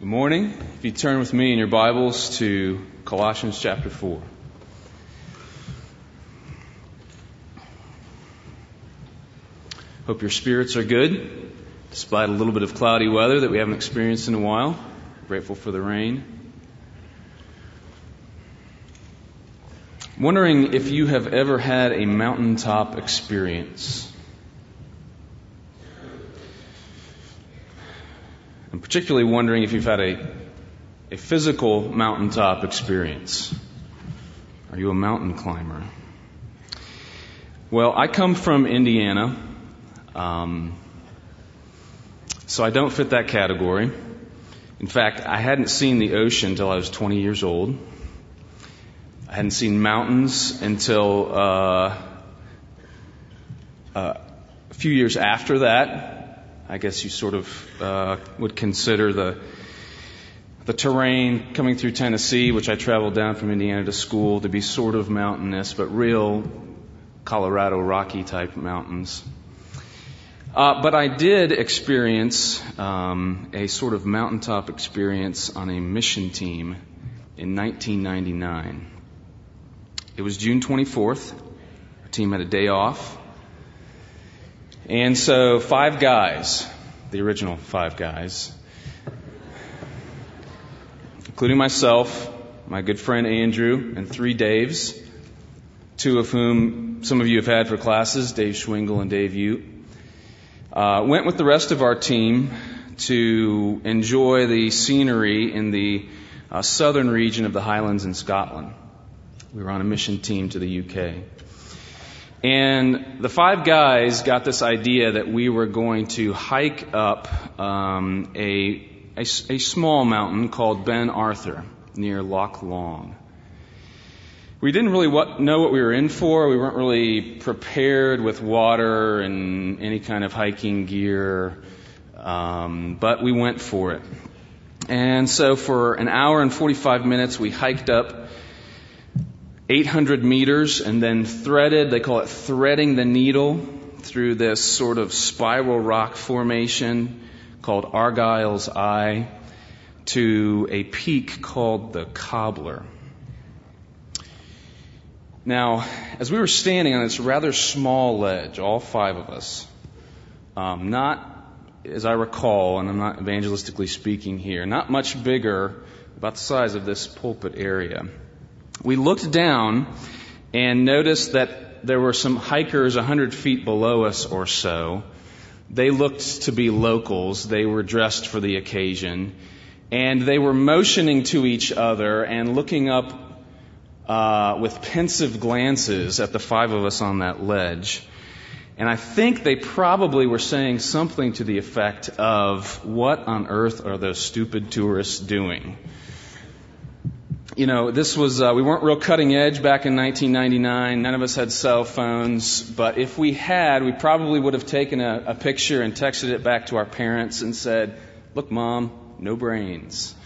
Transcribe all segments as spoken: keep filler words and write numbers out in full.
Good morning. If you turn with me in your Bibles to Colossians chapter four. Hope your spirits are good, despite a little bit of cloudy weather that we haven't experienced in a while. Grateful for the rain. Wondering if you have ever had a mountaintop experience. I'm particularly wondering if you've had a, a physical mountaintop experience. Are you a mountain climber? Well, I come from Indiana, um, so I don't fit that category. In fact, I hadn't seen the ocean until I was twenty years old. I hadn't seen mountains until uh, uh, a few years after that. I guess you sort of uh, would consider the the terrain coming through Tennessee, which I traveled down from Indiana to school, to be sort of mountainous, but real Colorado Rocky type mountains. Uh, but I did experience um, a sort of mountaintop experience on a mission team in nineteen ninety-nine. It was June twenty-fourth. Our team had a day off. And so five guys, the original five guys, including myself, my good friend Andrew, and three Daves, two of whom some of you have had for classes, Dave Schwingle and Dave Ute, uh, went with the rest of our team to enjoy the scenery in the uh, southern region of the Highlands in Scotland. We were on a mission team to the U K. And the five guys got this idea that we were going to hike up um, a, a, a small mountain called Ben Arthur near Loch Long. We didn't really what, know what we were in for. We weren't really prepared with water and any kind of hiking gear, um, but we went for it. And so for an hour and forty-five minutes, we hiked up eight hundred meters and then threaded, they call it threading the needle, through this sort of spiral rock formation called Argyle's Eye to a peak called the Cobbler. Now, as we were standing on this rather small ledge, all five of us, um, not, as I recall, and I'm not evangelistically speaking here, not much bigger, about the size of this pulpit area, we looked down and noticed that there were some hikers one hundred feet below us or so. They looked to be locals. They were dressed for the occasion. And they were motioning to each other and looking up uh, with pensive glances at the five of us on that ledge. And I think they probably were saying something to the effect of, "What on earth are those stupid tourists doing?" You know, this was, uh, we weren't real cutting edge back in nineteen ninety-nine. None of us had cell phones. But if we had, we probably would have taken a, a picture and texted it back to our parents and said, "Look, Mom, no brains."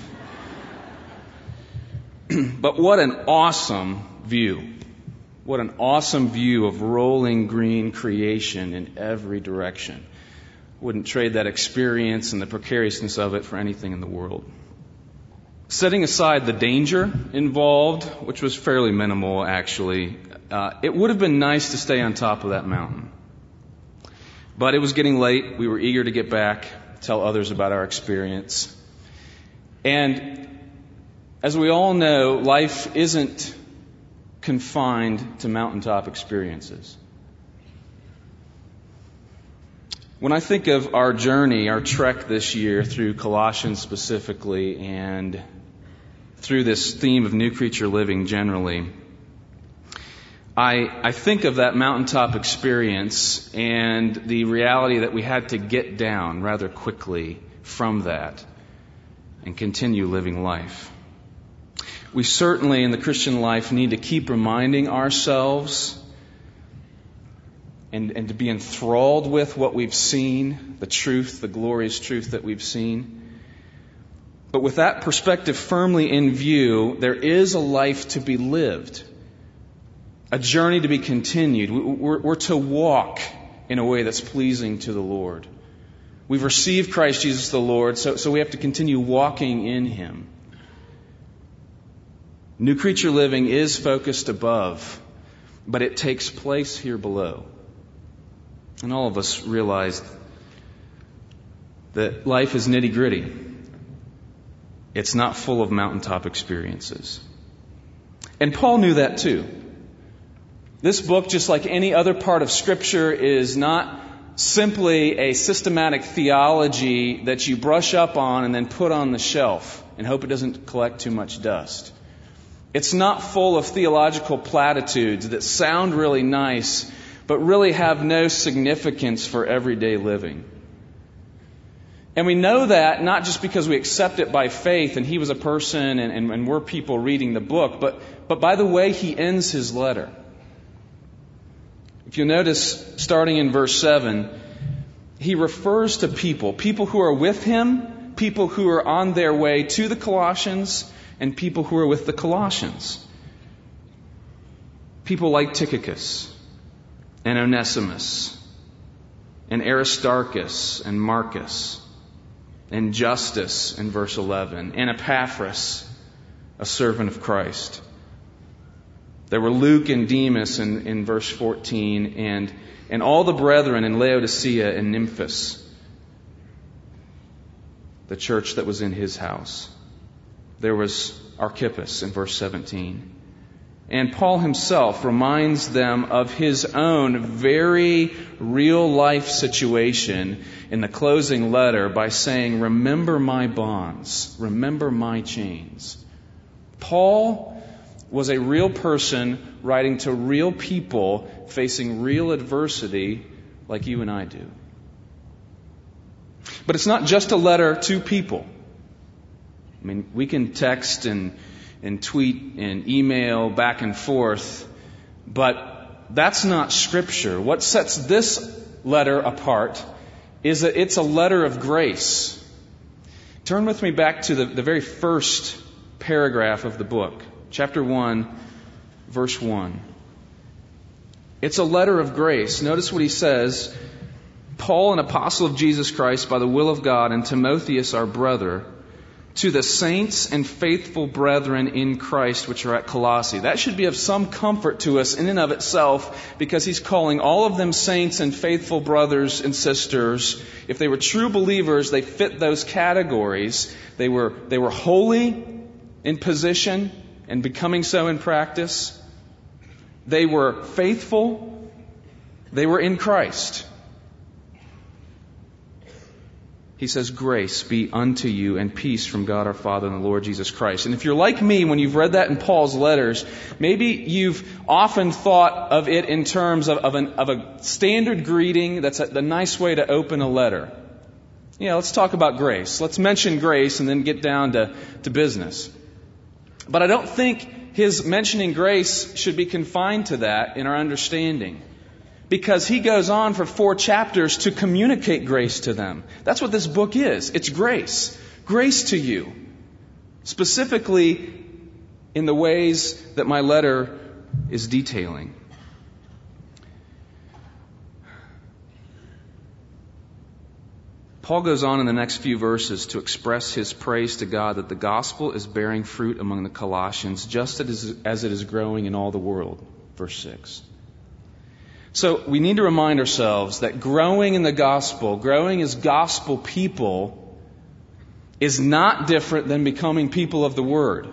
But what an awesome view. What an awesome view of rolling green creation in every direction. Wouldn't trade that experience and the precariousness of it for anything in the world. Setting aside the danger involved, which was fairly minimal actually, uh, it would have been nice to stay on top of that mountain. But it was getting late. We were eager to get back, tell others about our experience. And as we all know, life isn't confined to mountaintop experiences. When I think of our journey, our trek this year through Colossians specifically, and through this theme of new creature living generally, I, I think of that mountaintop experience and the reality that we had to get down rather quickly from that and continue living life. We certainly in the Christian life need to keep reminding ourselves And, and to be enthralled with what we've seen, the truth, the glorious truth that we've seen. But with that perspective firmly in view, there is a life to be lived, a journey to be continued. We're, we're to walk in a way that's pleasing to the Lord. We've received Christ Jesus the Lord, so, so we have to continue walking in Him. New creature living is focused above, but it takes place here below. And all of us realize that life is nitty-gritty. It's not full of mountaintop experiences. And Paul knew that too. This book, just like any other part of Scripture, is not simply a systematic theology that you brush up on and then put on the shelf and hope it doesn't collect too much dust. It's not full of theological platitudes that sound really nice, but really have no significance for everyday living. And we know that not just because we accept it by faith and he was a person and, and, and we're people reading the book, but, but by the way he ends his letter. If you'll notice, starting in verse seven, he refers to people, people who are with him, people who are on their way to the Colossians, and people who are with the Colossians. People like Tychicus and Onesimus and Aristarchus and Marcus and Justus in verse eleven and Epaphras, a servant of Christ. There were Luke and Demas in, in verse fourteen, and, and all the brethren in Laodicea and Nymphas, the church that was in his house. There was Archippus in verse seventeen. And Paul himself reminds them of his own very real life situation in the closing letter by saying, "Remember my bonds, remember my chains." Paul was a real person writing to real people facing real adversity like you and I do. But it's not just a letter to people. I mean, we can text and, and tweet and email back and forth, but that's not Scripture. What sets this letter apart is that it's a letter of grace. Turn with me back to the, the very first paragraph of the book. Chapter one, verse one. It's a letter of grace. Notice what he says. Paul, an apostle of Jesus Christ by the will of God, and Timotheus, our brother, to the saints and faithful brethren in Christ which are at Colossae. That should be of some comfort to us in and of itself, because he's calling all of them saints and faithful brothers and sisters. If they were true believers, they fit those categories. They were, they were holy in position and becoming so in practice. They were faithful. They were in Christ. He says, "Grace be unto you and peace from God our Father and the Lord Jesus Christ." And if you're like me, when you've read that in Paul's letters, maybe you've often thought of it in terms of, of, an, of a standard greeting that's a, the nice way to open a letter. Yeah, let's talk about grace. Let's mention grace and then get down to, to business. But I don't think his mentioning grace should be confined to that in our understanding, because he goes on for four chapters to communicate grace to them. That's what this book is. It's grace. Grace to you. Specifically in the ways that my letter is detailing. Paul goes on in the next few verses to express his praise to God that the gospel is bearing fruit among the Colossians just as it is growing in all the world. Verse six. So we need to remind ourselves that growing in the gospel, growing as gospel people, is not different than becoming people of the Word.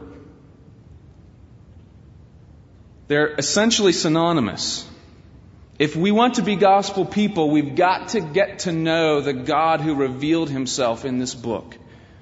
They're essentially synonymous. If we want to be gospel people, we've got to get to know the God who revealed himself in this book.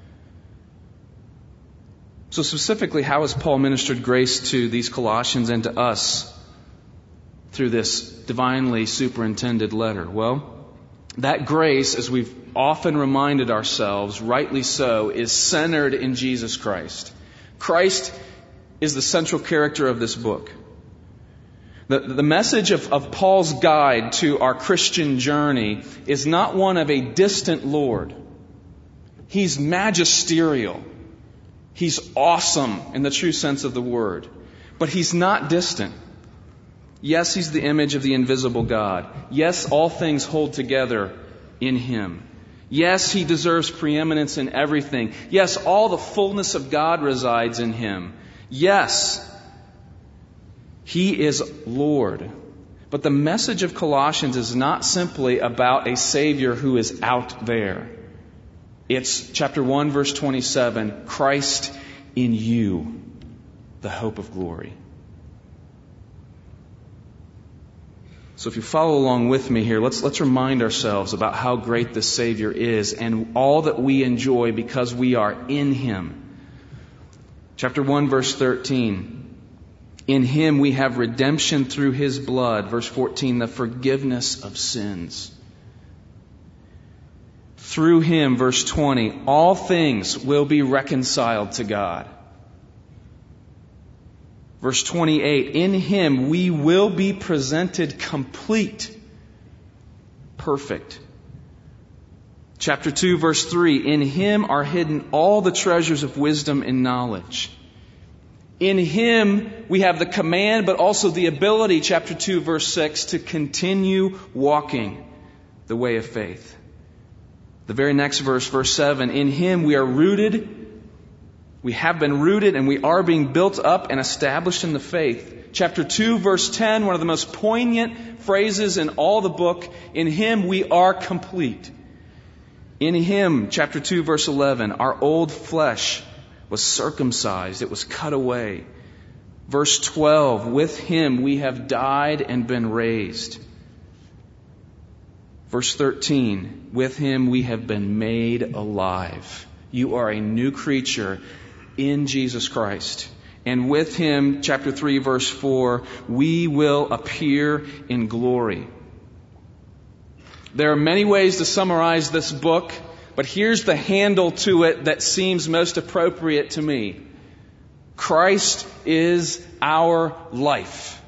So specifically, how has Paul ministered grace to these Colossians and to us through this divinely superintended letter? Well, that grace, as we've often reminded ourselves, rightly so, is centered in Jesus Christ. Christ is the central character of this book. The, the message of, of Paul's guide to our Christian journey is not one of a distant Lord. He's magisterial. He's awesome in the true sense of the word. But he's not distant. Yes, he's the image of the invisible God. Yes, all things hold together in him. Yes, He deserves preeminence in everything. Yes, all the fullness of God resides in Him. Yes, He is Lord. But the message of Colossians is not simply about a Savior who is out there. It's chapter one, verse twenty-seven, Christ in you, the hope of glory. So if you follow along with me here, let's, let's remind ourselves about how great this Savior is and all that we enjoy because we are in Him. Chapter one, verse thirteen. In Him we have redemption through His blood. Verse fourteen, the forgiveness of sins. Through Him, verse twenty, all things will be reconciled to God. Verse twenty-eight, in Him we will be presented complete, perfect. Chapter two, verse three, in Him are hidden all the treasures of wisdom and knowledge. In Him we have the command, but also the ability, chapter two, verse six, to continue walking the way of faith. The very next verse, verse seven, in Him we are rooted, we have been rooted, and we are being built up and established in the faith. Chapter two, verse ten, one of the most poignant phrases in all the book, in Him we are complete. In Him, chapter two, verse eleven, our old flesh was circumcised, it was cut away. Verse twelve, with Him we have died and been raised. Verse thirteen, with Him we have been made alive. You are a new creature in Jesus Christ. And with Him, chapter three, verse four, we will appear in glory. There are many ways to summarize this book, but here's the handle to it that seems most appropriate to me. Christ is our life.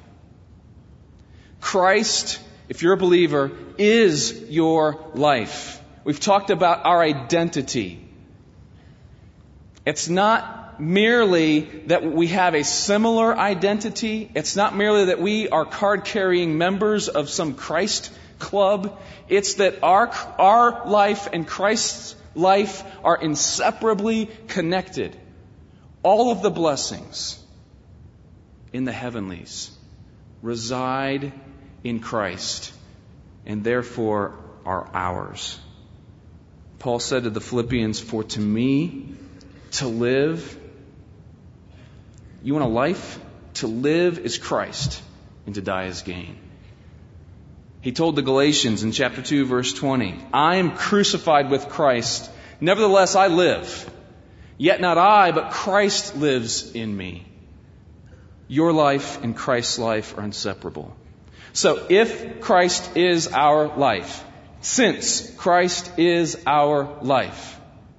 Christ, if you're a believer, is your life. We've talked about our identity. It's not merely that we have a similar identity. It's not merely that we are card-carrying members of some Christ club. It's that our, our life and Christ's life are inseparably connected. All of the blessings in the heavenlies reside in Christ and therefore are ours. Paul said to the Philippians, for to me to live, you want a life? To live is Christ and to die is gain. He told the Galatians in chapter two, verse twenty, I am crucified with Christ. Nevertheless, I live. Yet not I, but Christ lives in me. Your life and Christ's life are inseparable. So if Christ is our life, since Christ is our life,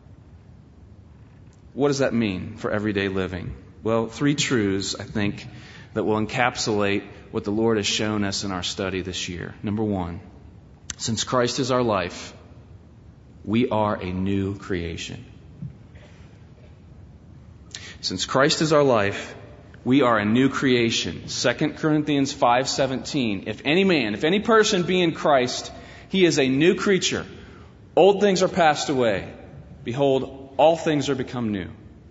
what does that mean for everyday living? Well, three truths, I think, that will encapsulate what the Lord has shown us in our study this year. Number one, since Christ is our life, we are a new creation. Since Christ is our life, we are a new creation. Second Corinthians five seventeen. If any man, if any person be in Christ, he is a new creature. Old things are passed away. Behold, all things are become new.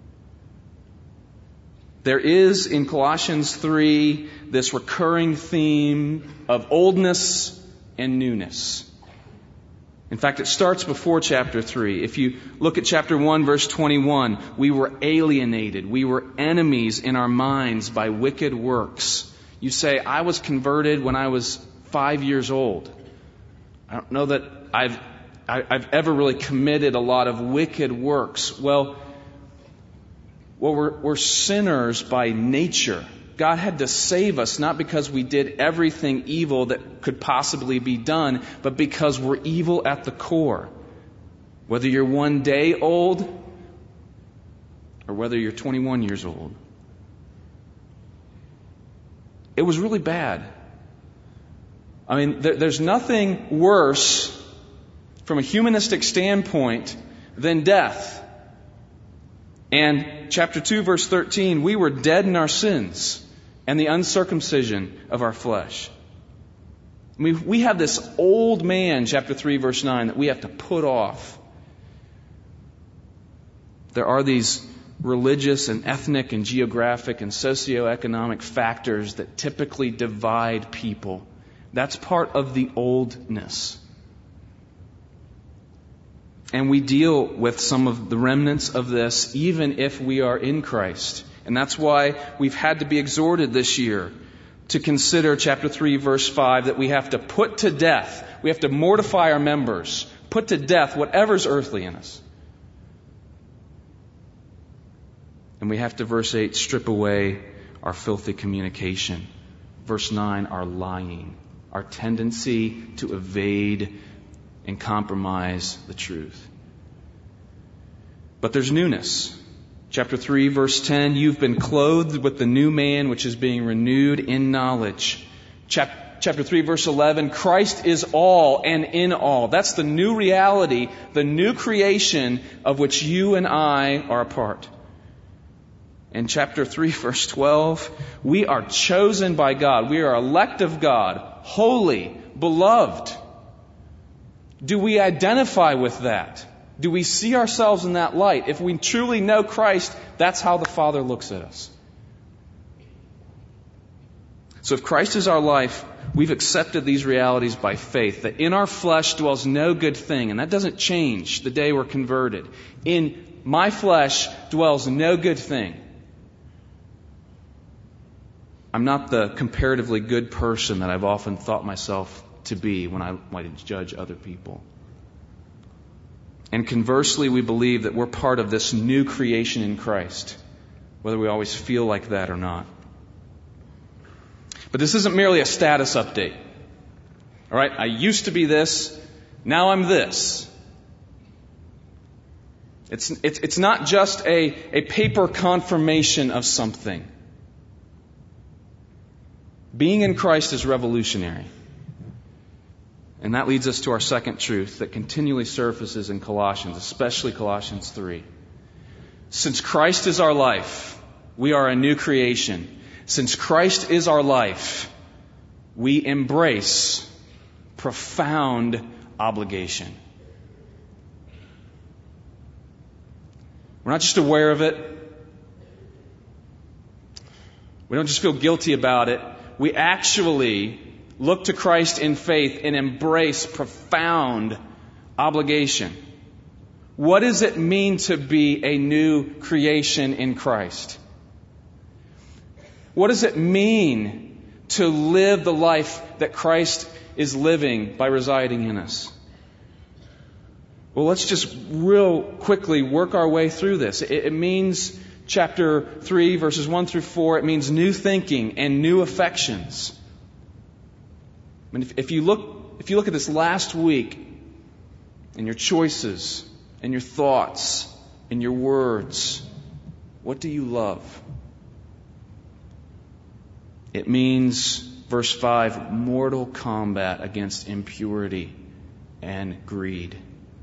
There is in Colossians three this recurring theme of oldness and newness. In fact, it starts before chapter three. If you look at chapter one, verse twenty-one, we were alienated. We were enemies in our minds by wicked works. You say, I was converted when I was five years old. I don't know that I've, I've ever really committed a lot of wicked works. Well, well we're, we're sinners by nature. God had to save us, not because we did everything evil that could possibly be done, but because we're evil at the core. Whether you're one day old or whether you're twenty-one years old. It was really bad. I mean, there, there's nothing worse from a humanistic standpoint than death. And chapter two, verse thirteen, we were dead in our sins and the uncircumcision of our flesh. I mean, we have this old man, chapter three, verse nine, that we have to put off. There are these religious and ethnic and geographic and socioeconomic factors that typically divide people. That's part of the oldness. And we deal with some of the remnants of this even if we are in Christ. And that's why we've had to be exhorted this year to consider chapter three, verse five, that we have to put to death, we have to mortify our members, put to death whatever's earthly in us. And we have to, verse eight, strip away our filthy communication. Verse nine, our lying, our tendency to evade and compromise the truth. But there's newness. Chapter three, verse ten, you've been clothed with the new man which is being renewed in knowledge. Chap- chapter three, verse eleven, Christ is all and in all. That's the new reality, the new creation of which you and I are a part. In chapter three, verse twelve, we are chosen by God. We are elect of God, holy, beloved. Do we identify with that? Do we see ourselves in that light? If we truly know Christ, that's how the Father looks at us. So if Christ is our life, we've accepted these realities by faith, that in our flesh dwells no good thing, and that doesn't change the day we're converted. In my flesh dwells no good thing. I'm not the comparatively good person that I've often thought myself to be when I might judge other people. And conversely, we believe that we're part of this new creation in Christ, whether we always feel like that or not. But this isn't merely a status update. All right, I used to be this, now I'm this. It's, it's, it's not just a, a paper confirmation of something. Being in Christ is revolutionary. And that leads us to our second truth that continually surfaces in Colossians, especially Colossians three. Since Christ is our life, we are a new creation. Since Christ is our life, we embrace profound obligation. We're not just aware of it. We don't just feel guilty about it. We actually look to Christ in faith and embrace profound obligation. What does it mean to be a new creation in Christ? What does it mean to live the life that Christ is living by residing in us? Well, let's just real quickly work our way through this. It, it means chapter three, verses one through four, it means new thinking and new affections. I mean, if, if you look, if you look at this last week, and your choices, and your thoughts, and your words, what do you love? It means, verse five, mortal combat against impurity and greed.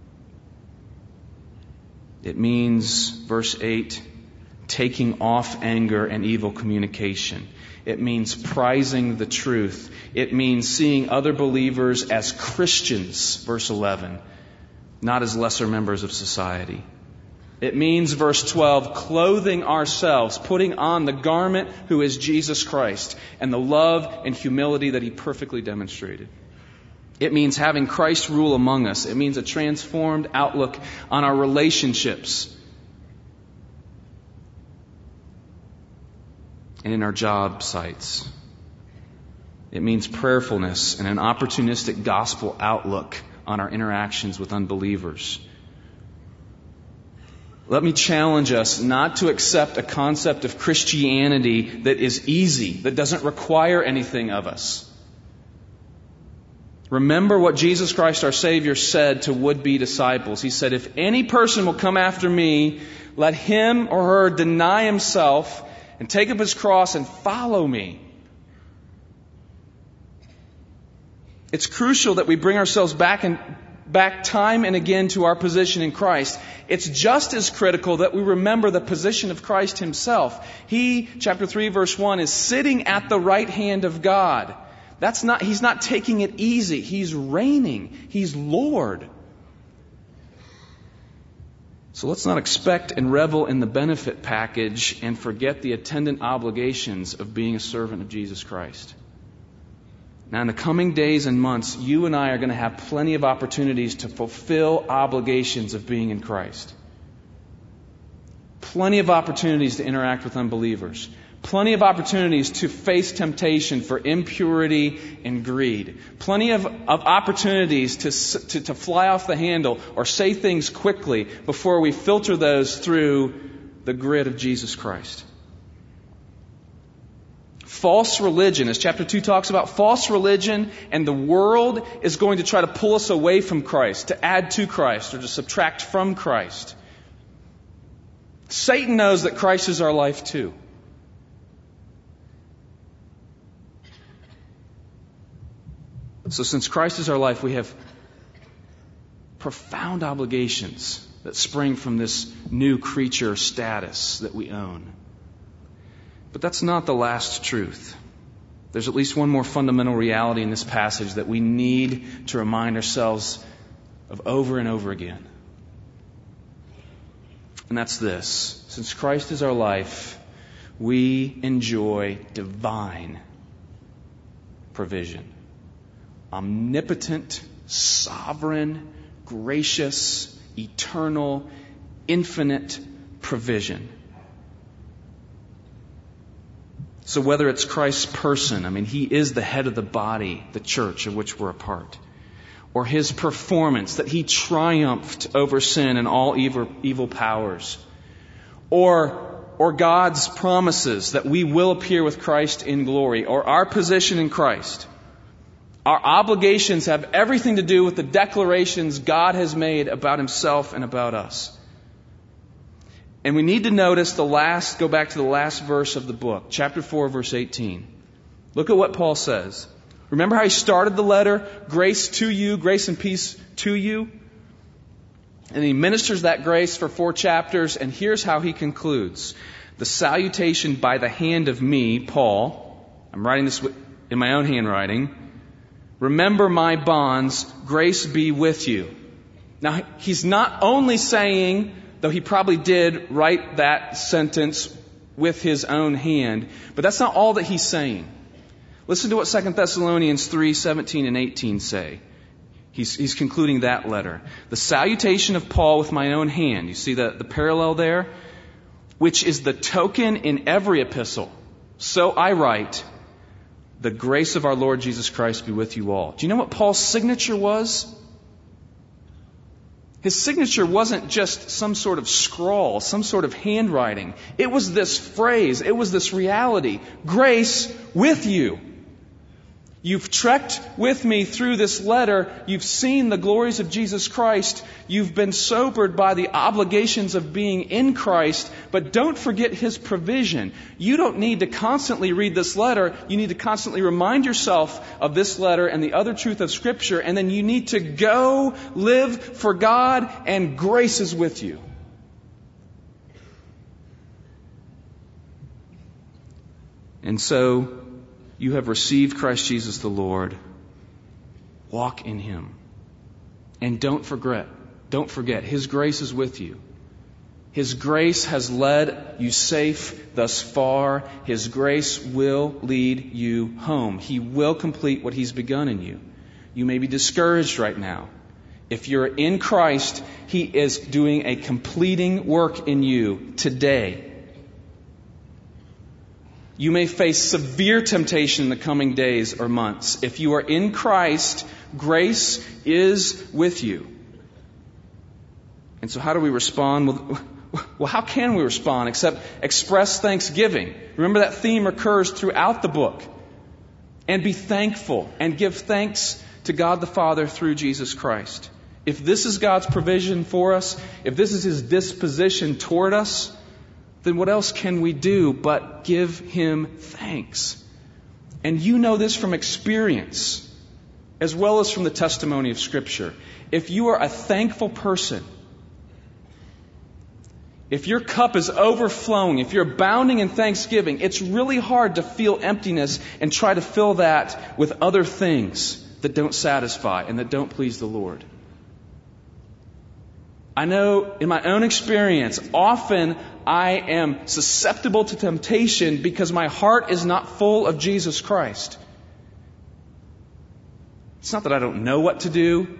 It means, verse eight, taking off anger and evil communication. It means prizing the truth. It means seeing other believers as Christians, verse eleven, not as lesser members of society. It means, verse twelve, clothing ourselves, putting on the garment who is Jesus Christ and the love and humility that He perfectly demonstrated. It means having Christ rule among us. It means a transformed outlook on our relationships and in our job sites. It means prayerfulness and an opportunistic gospel outlook on our interactions with unbelievers. Let me challenge us not to accept a concept of Christianity that is easy, that doesn't require anything of us. Remember what Jesus Christ our Savior said to would-be disciples. He said, if any person will come after me, let him or her deny himself and take up his cross and follow me. It's crucial that we bring ourselves back and back time and again to our position in Christ. It's just as critical that we remember the position of Christ Himself. He, chapter three, verse one, is sitting at the right hand of God. That's not, He's not taking it easy. He's reigning. He's Lord. So let's not expect and revel in the benefit package and forget the attendant obligations of being a servant of Jesus Christ. Now, in the coming days and months, you and I are going to have plenty of opportunities to fulfill obligations of being in Christ. Plenty of opportunities to interact with unbelievers. Plenty of opportunities to face temptation for impurity and greed. Plenty of, of opportunities to, to, to fly off the handle or say things quickly before we filter those through the grid of Jesus Christ. False religion, as chapter two talks about, false religion and the world is going to try to pull us away from Christ, to add to Christ or to subtract from Christ. Satan knows that Christ is our life too. So since Christ is our life, we have profound obligations that spring from this new creature status that we own. But that's not the last truth. There's at least one more fundamental reality in this passage that we need to remind ourselves of over and over again. And that's this. Since Christ is our life, we enjoy divine provision. Omnipotent, sovereign, gracious, eternal, infinite provision. So whether it's Christ's person, I mean, He is the head of the body, the church of which we're a part, or His performance, that He triumphed over sin and all evil, evil powers, or, or God's promises that we will appear with Christ in glory, or our position in Christ, our obligations have everything to do with the declarations God has made about Himself and about us. And we need to notice the last, go back to the last verse of the book, chapter four, verse eighteen. Look at what Paul says. Remember how he started the letter? Grace to you, grace and peace to you. And he ministers that grace for four chapters, and here's how he concludes. The salutation by the hand of me, Paul, I'm writing this in my own handwriting. Remember my bonds, grace be with you. Now, he's not only saying, though he probably did write that sentence with his own hand, but that's not all that he's saying. Listen to what Second Thessalonians three, seventeen and eighteen say. He's, he's concluding that letter. The salutation of Paul with my own hand. You see the, the parallel there? Which is the token in every epistle. So I write, the grace of our Lord Jesus Christ be with you all. Do you know what Paul's signature was? His signature wasn't just some sort of scrawl, some sort of handwriting. It was this phrase. It was this reality. Grace with you. You've trekked with me through this letter. You've seen the glories of Jesus Christ. You've been sobered by the obligations of being in Christ. But don't forget His provision. You don't need to constantly read this letter. You need to constantly remind yourself of this letter and the other truth of Scripture. And then you need to go live for God, and grace is with you. And so, you have received Christ Jesus the Lord. Walk in Him. And don't forget, don't forget, His grace is with you. His grace has led you safe thus far. His grace will lead you home. He will complete what He's begun in you. You may be discouraged right now. If you're in Christ, He is doing a completing work in you today. You may face severe temptation in the coming days or months. If you are in Christ, grace is with you. And so how do we respond? Well, well, how can we respond except express thanksgiving? Remember that theme recurs throughout the book. And be thankful and give thanks to God the Father through Jesus Christ. If this is God's provision for us, if this is His disposition toward us, then what else can we do but give Him thanks? And you know this from experience, as well as from the testimony of Scripture. If you are a thankful person, if your cup is overflowing, if you're abounding in thanksgiving, it's really hard to feel emptiness and try to fill that with other things that don't satisfy and that don't please the Lord. I know in my own experience, often I am susceptible to temptation because my heart is not full of Jesus Christ. It's not that I don't know what to do.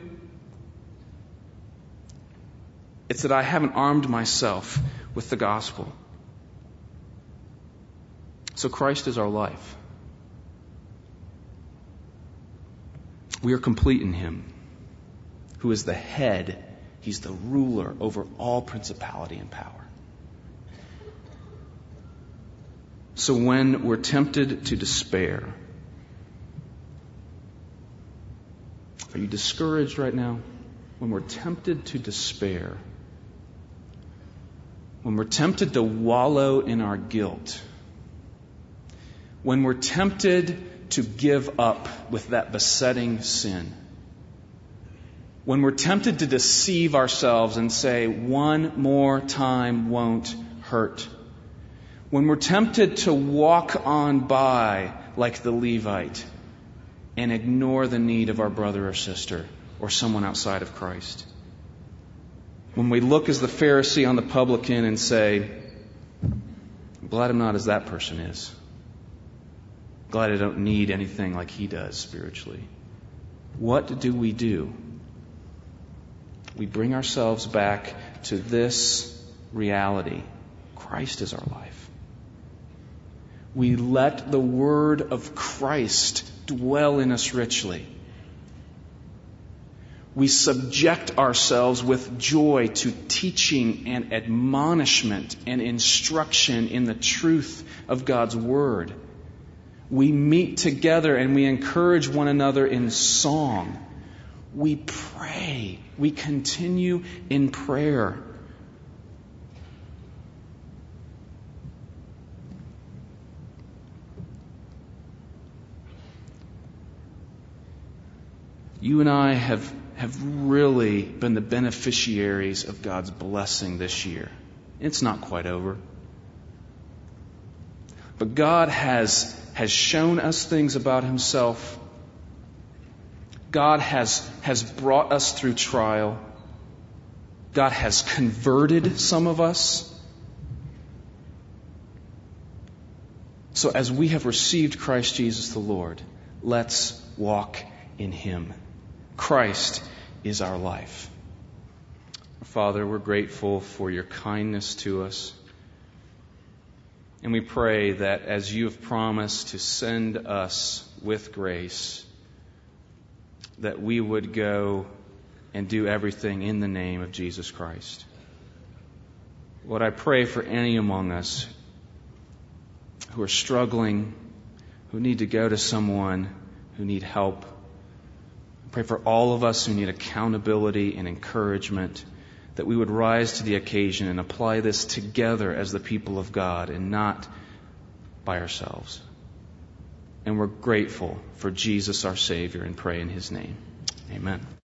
It's that I haven't armed myself with the gospel. So Christ is our life. We are complete in Him, who is the head. He's the ruler over all principality and power. So when we're tempted to despair, are you discouraged right now? When we're tempted to despair, when we're tempted to wallow in our guilt, when we're tempted to give up with that besetting sin, when we're tempted to deceive ourselves and say, one more time won't hurt, when we're tempted to walk on by like the Levite and ignore the need of our brother or sister or someone outside of Christ, when we look as the Pharisee on the publican and say, I'm glad I'm not as that person is. Glad I don't need anything like he does spiritually. What do we do? We bring ourselves back to this reality. Christ is our life. We let the word of Christ dwell in us richly. We subject ourselves with joy to teaching and admonishment and instruction in the truth of God's Word. We meet together and we encourage one another in song. We pray. We continue in prayer. You and I have have really been the beneficiaries of God's blessing this year. It's not quite over. But God has, has shown us things about Himself. God has, has brought us through trial. God has converted some of us. So as we have received Christ Jesus the Lord, let's walk in Him. Christ is our life. Father, we're grateful for your kindness to us. And we pray that as you have promised to send us with grace, that we would go and do everything in the name of Jesus Christ. Lord, I pray for any among us who are struggling, who need to go to someone, who need help. Pray for all of us who need accountability and encouragement, that we would rise to the occasion and apply this together as the people of God and not by ourselves. And we're grateful for Jesus our Savior and pray in His name. Amen.